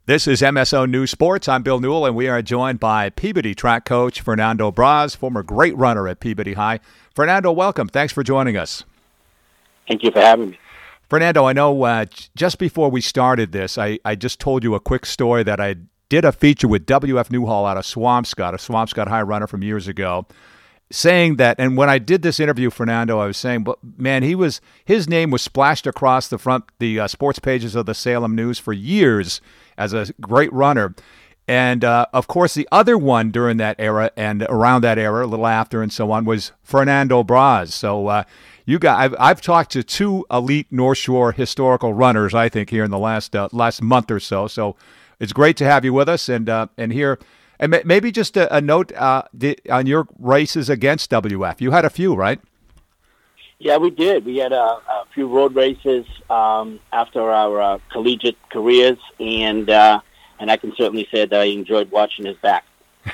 This is MSO News Sports. I'm Bill Newell, and we are joined by Peabody track coach Fernando Braz, former great runner at Peabody High. Fernando, welcome. Thanks for joining us. Thank you for having me. Fernando, I know just before we started this, I just told you a quick story that I did a feature with W.F. Newhall out of Swampscott, a Swampscott High runner from years ago, saying that, and when I did this interview, Fernando, I was saying, but man, his name was splashed across the sports pages of the Salem News for years as a great runner. And, of course, the other one during that era and around that era, a little after and so on, was Fernando Braz. So I've talked to two elite North Shore historical runners, I think, here in the last month or so. So it's great to have you with us and here. And maybe just a note on your races against WF. You had a few, right? Yeah, we did. We had a few road races after our collegiate careers, and I can certainly say that I enjoyed watching his back.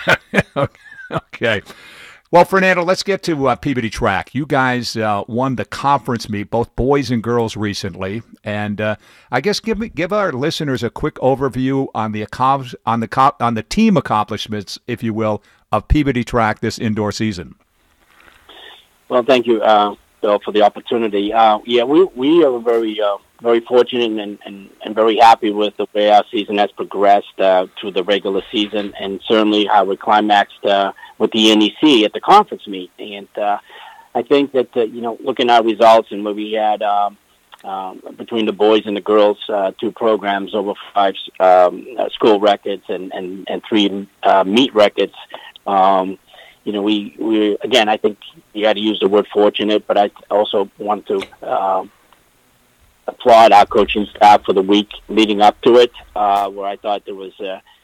Okay. Well, Fernando, let's get to Peabody Track. You guys won the conference meet, both boys and girls, recently, and I guess give our listeners a quick overview on the team accomplishments, if you will, of Peabody Track this indoor season. Well, thank you, Bill, for the opportunity. We are very fortunate and very happy with the way our season has progressed through the regular season, and certainly how we climaxed with the NEC at the conference meet. And I think that, looking at our results and where we had between the boys and the girls, two programs, over 5 school records and 3 meet records, we again, I think you got to use the word fortunate, but I also want to applaud our coaching staff for the week leading up to it, where I thought there was,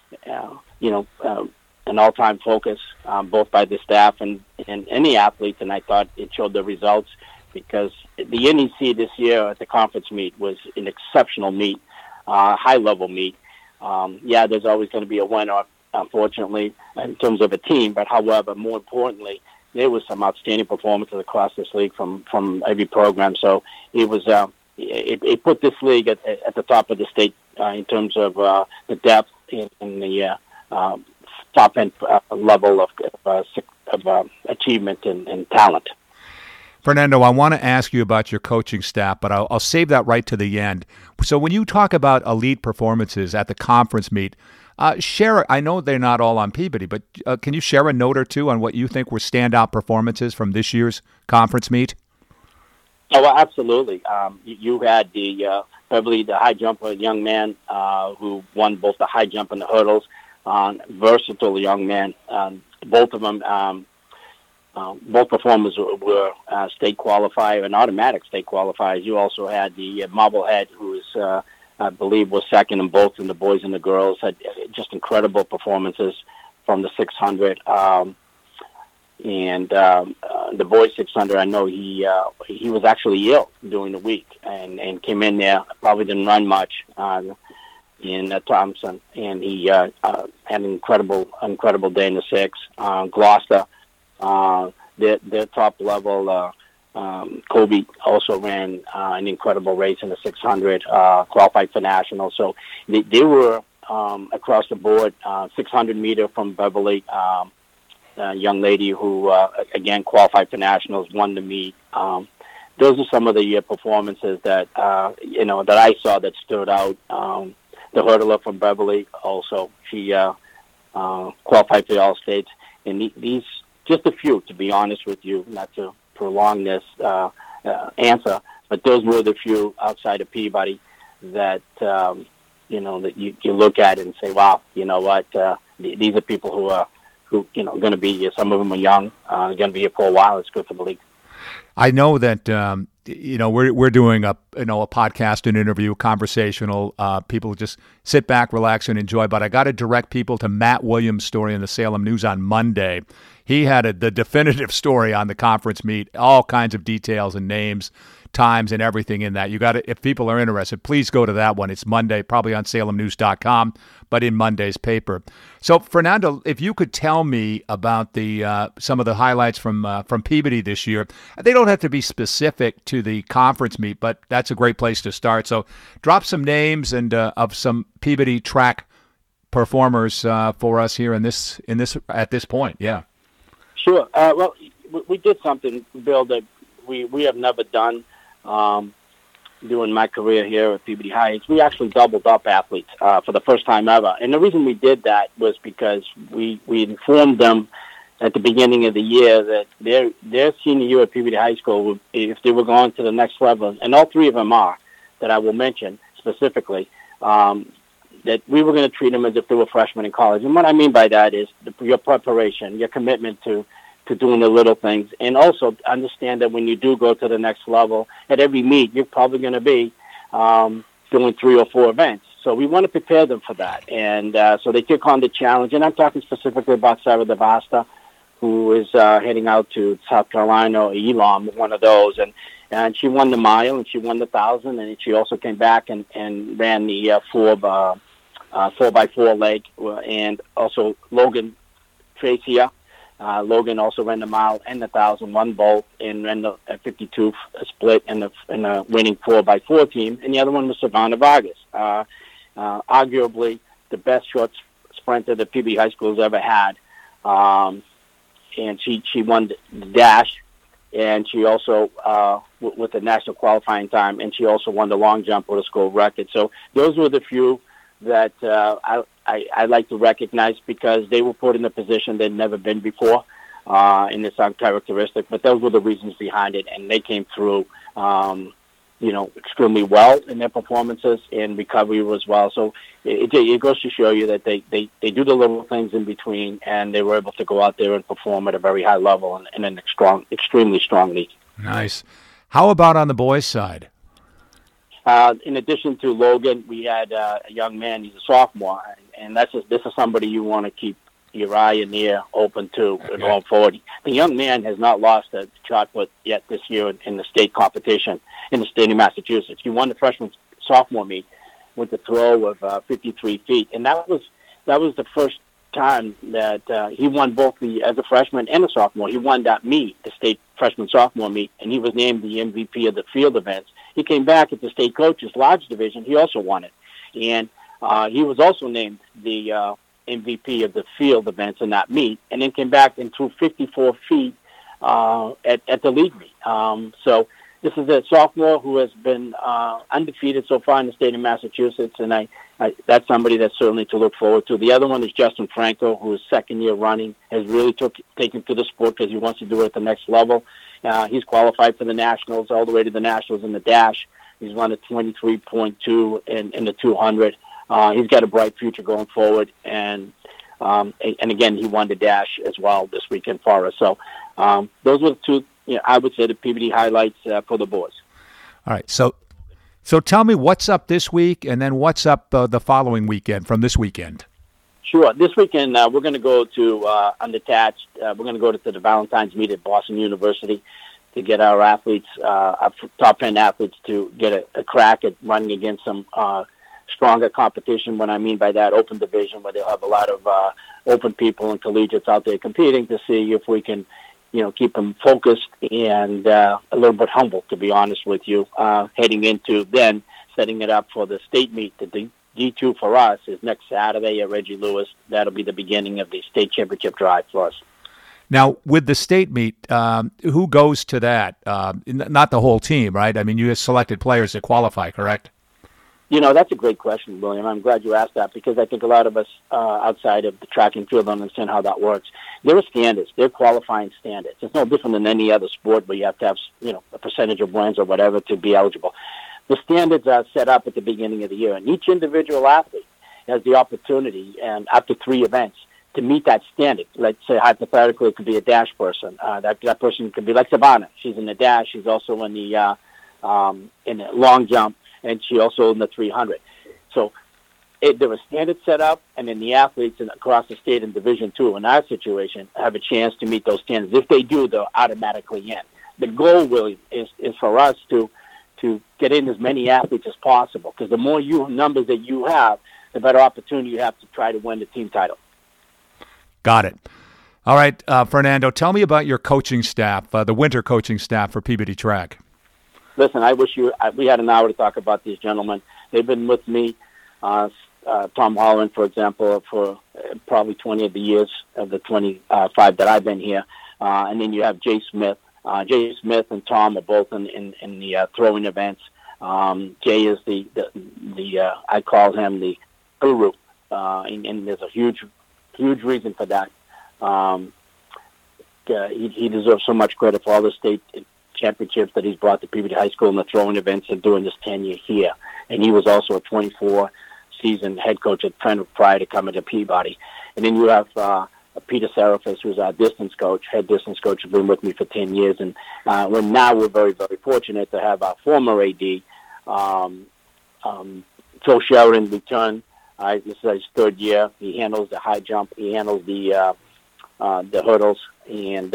an all-time focus both by the staff and the athletes, and I thought it showed the results because the NEC this year at the conference meet was an exceptional meet, high-level meet. There's always going to be a winner, unfortunately, in terms of a team, but however, more importantly, there was some outstanding performances across this league from every program. So it was it put this league at the top of the state in terms of the depth and the top end level of achievement and talent. Fernando, I want to ask you about your coaching staff, but I'll save that right to the end. So when you talk about elite performances at the conference meet, share. I know they're not all on Peabody, but can you share a note or two on what you think were standout performances from this year's conference meet? Oh, well, absolutely. You had the Beverly, the high jumper, young man who won both the high jump and the hurdles. Versatile young man. Both of them, both performers were state qualifier and automatic state qualifiers. You also had the Marblehead, who is, I believe, was second in both in the boys and the girls. Had just incredible performances from the 600. And the boys 600, I know he was actually ill during the week and came in there, probably didn't run much in Thompson, and he had an incredible day in the 6. Gloucester, their top level, Kobe also ran an incredible race in the 600, qualified for nationals. So they were across the board. 600 meter from Beverly, a young lady who again qualified for nationals, won the meet. Those are some of the performances that that I saw that stood out. The hurdler from Beverly also, she qualified for the All States, and these just a few, to be honest with you, not to prolong this answer, but those were the few outside of Peabody that that you look at and say, wow, you know what, these are people who going to be, some of them are young, going to be here for a while. It's good for the league. I know that we're doing a podcast, an interview, conversational. People just sit back, relax, and enjoy. But I got to direct people to Matt Williams' story in the Salem News on Monday. He had the definitive story on the conference meet, all kinds of details and names, times, and everything in that. You got to, if people are interested, please go to that one. It's Monday, probably on salemnews.com, but in Monday's paper. So, Fernando, if you could tell me about the some of the highlights from Peabody this year. They don't have to be specific to the conference meet, but that's a great place to start. So, drop some names and of some Peabody track performers for us here in this at this point. Yeah. Sure. Well, we did something, Bill, that we have never done during my career here at Peabody Heights. We actually doubled up athletes for the first time ever. And the reason we did that was because we informed them at the beginning of the year that their senior year at Peabody High School, if they were going to the next level, and all three of them are, that I will mention specifically, that we were going to treat them as if they were freshmen in college. And what I mean by that is your preparation, your commitment to doing the little things, and also understand that when you do go to the next level, at every meet, you're probably going to be doing 3 or 4 events. So we want to prepare them for that. And so they took on the challenge. And I'm talking specifically about Sarah DeVasta, who is heading out to South Carolina or Elam, one of those. And she won the mile, and she won the 1,000, and she also came back and ran the 4x4 leg. And also Logan Tracia. Logan also ran the mile and the 1,000, won both, and ran the 52 split in the winning 4x4 team. And the other one was Savannah Vargas, arguably the best short sprinter that Peabody High School has ever had. And she won the dash, and she also with the national qualifying time, and she also won the long jump with a school record. So those were the few that I like to recognize because they were put in a position they'd never been before in this uncharacteristic. But those were the reasons behind it, and they came through, extremely well in their performances and recovery as well. So it goes to show you that they do the little things in between, and they were able to go out there and perform at a very high level and in an extremely strong league. Nice. How about on the boys' side? In addition to Logan, we had a young man. He's a sophomore, and this is somebody you want to keep your eye and ear open to going forward. The young man has not lost a shot put yet this year in the state competition in the state of Massachusetts. He won the freshman sophomore meet with a throw of 53 feet, and that was the first time that he won both as a freshman and a sophomore. He won that meet, the state freshman sophomore meet, and he was named the MVP of the field events. He came back at the state coaches large division. He also won it, and he was also named the MVP of the field events in that meet, and then came back and threw 54 feet at the league meet. So this is a sophomore who has been undefeated so far in the state of Massachusetts, and I that's somebody that's certainly to look forward to. The other one is Justin Franco, who is second year running, has really taken to the sport because he wants to do it at the next level. He's qualified for the Nationals, all the way to the Nationals in the dash. He's run a 23.2 in the 200. He's got a bright future going forward, and again, he won the dash as well this weekend for us. So those were the two, I would say, the Peabody highlights for the boys. All right, so tell me what's up this week, and then what's up the following weekend from this weekend. Sure. This weekend, we're going to go to Unattached. We're going to go to the Valentine's meet at Boston University to get our athletes, our top 10 athletes, to get a crack at running against some stronger competition. What I mean by that, open division, where they'll have a lot of open people and collegiates out there competing to see if we can, keep them focused and a little bit humble, to be honest with you, heading into then setting it up for the state meet. The D2 for us is next Saturday at Reggie Lewis. That'll be the beginning of the state championship drive for us. Now, with the state meet, who goes to that? Not the whole team, right? I mean, you have selected players that qualify, correct? That's a great question, William. I'm glad you asked that because I think a lot of us outside of the track and field don't understand how that works. There are standards. There are qualifying standards. It's no different than any other sport where you have to have, a percentage of wins or whatever to be eligible. The standards are set up at the beginning of the year, and each individual athlete has the opportunity, and up to 3 events, to meet that standard. Let's say, hypothetically, it could be a dash person. That person could be like Savannah. She's in the dash. She's also in the long jump, and she also in the 300. So there are standards set up, and then the athletes across the state in Division II in our situation have a chance to meet those standards. If they do, they're automatically in. The goal really is for us to get in as many athletes as possible, because the more numbers that you have, the better opportunity you have to try to win the team title. Got it. All right, Fernando, tell me about your coaching staff, the winter coaching staff for Peabody Track. Listen, I wish we had an hour to talk about these gentlemen. They've been with me Tom Holland, for example, for probably 20 of the years of the 25 that I've been here. And then you have Jay Smith. Jay Smith and Tom are both in the throwing events. Jay is the I call him the guru, and there's a huge reason for that. He deserves so much credit for all the state championships that he's brought to Peabody High School in the throwing events and during this tenure here. And he was also a 24-season head coach at Trent prior to coming to Peabody. And then you have Peter Serafis, who's our distance coach, head distance coach, has been with me for 10 years. And we're very, very fortunate to have our former AD, Phil Sheridan, return. This is his third year. He handles the high jump. He handles the hurdles, and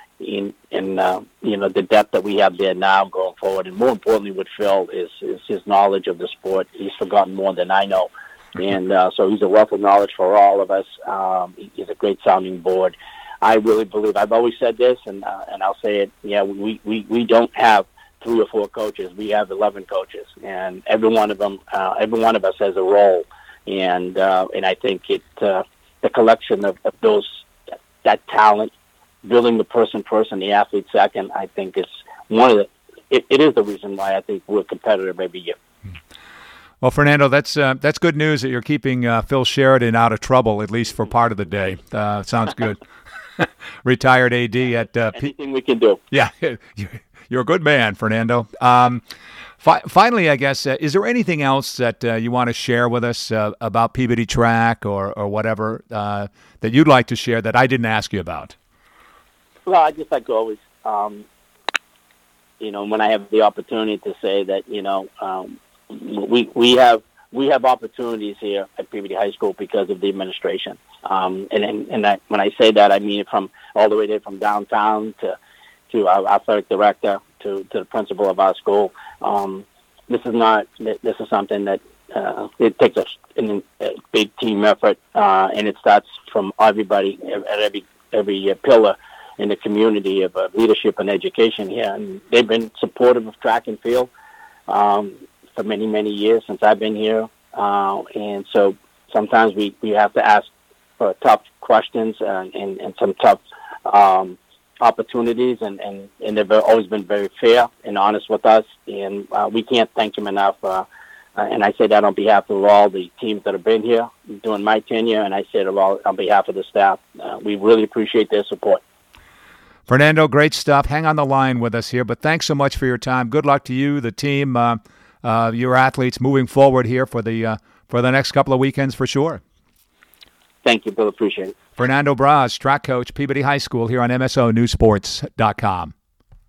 the depth that we have there now going forward. And more importantly, with Phil is his knowledge of the sport. He's forgotten more than I know, and so he's a wealth of knowledge for all of us. He's a great sounding board. I really believe. I've always said this, and I'll say it. Yeah, we don't have 3 or 4 coaches. We have 11 coaches, and every one of us has a role. And I think the collection of that talent, building the person first and the athlete second, I think is it is the reason why I think we're competitive every year. Well, Fernando, that's good news that you're keeping Phil Sheridan out of trouble, at least for part of the day. Sounds good. Retired AD at anything we can do. Yeah, you're a good man, Fernando. Finally, I guess, is there anything else that you want to share with us about Peabody Track or whatever that you'd like to share that I didn't ask you about? Well, I just like to always, when I have the opportunity to say that, we have opportunities here at Peabody High School because of the administration. When I say that, I mean from all the way there from downtown to our athletic director to the principal of our school. This is something that it takes a big team effort, and it starts from everybody at every pillar in the community of leadership and education here. And they've been supportive of track and field for many, many years since I've been here. And so sometimes we have to ask for tough questions and some tough opportunities, and they've always been very fair and honest with us, and we can't thank them enough. And I say that on behalf of all the teams that have been here during my tenure, and I say it on behalf of the staff. We really appreciate their support. Fernando, great stuff. Hang on the line with us here, but thanks so much for your time. Good luck to you, the team, your athletes moving forward here for the next couple of weekends for sure. Thank you, Bill. Appreciate it. Fernando Braz, track coach, Peabody High School, here on MSONewsports.com.